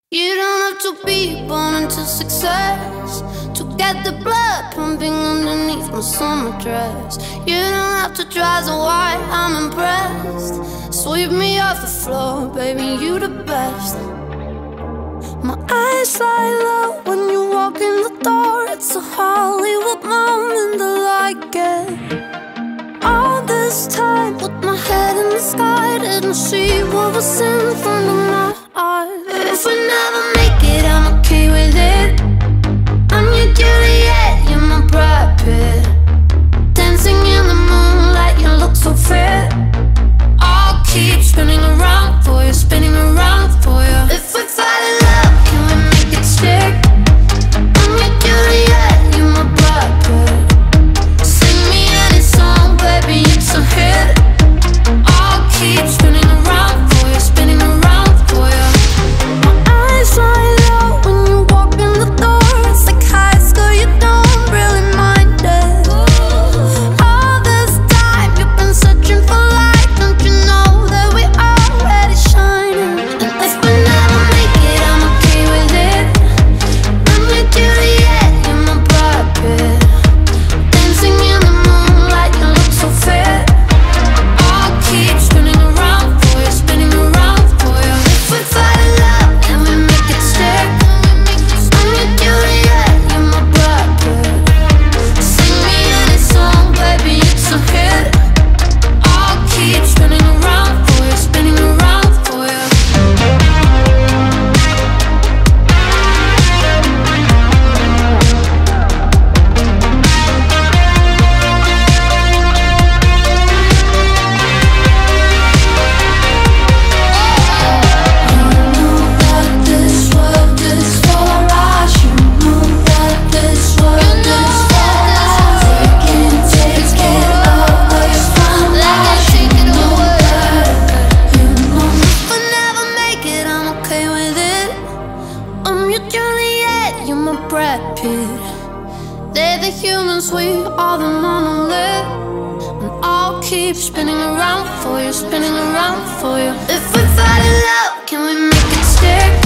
You don't have to be born into success to get the blood pumping underneath my summer dress. You don't have to try so hard, I'm impressed. Sweep me off the floor, baby, you the best. My eyes lie low when you walk in the door. It's a Hollywood moment, I like it. All this time with my head in the sky, didn't see what was in front of my eyes. If we never make it, I'm okay with it. I'm your Juliet, you're my Brad Pitt. Dancing in the moonlight, you look so fit. I'll keep spinning around for you, spinning around for you. If we fall in love, can we make it stick? I'm your Juliet, you're my Brad Pitt. Sing me any song, baby, it's a hit. I'll keep spinning around for you, spinning around for you. My eyes lie low when you walk in the door. It's like high school, you don't really mind it. All this time you've been searching for light, don't you know that we already shining? And if we never make it, I'm okay with it. I'm your Juliet, you're my Brad Pitt. Dancing in the moonlight, you look so fit. I'll keep spinning around for you, spinning around for you. If we fall in love, can we make it stick? I'm your Juliet, you're my Brad Pitt. Sing me any song, baby, it's a hit. I'll keep spinning around for you, spinning around for you. This world is for us. You know that this world is for us. They can't take it away from us. You know that. You know if we never make it, I'm okay with it. I'm your Juliet, you're my Brad Pitt. They're the humans, we are the monolith. And I'll keep spinning around for you, spinning around for you. If we fall in love, can we make it stick?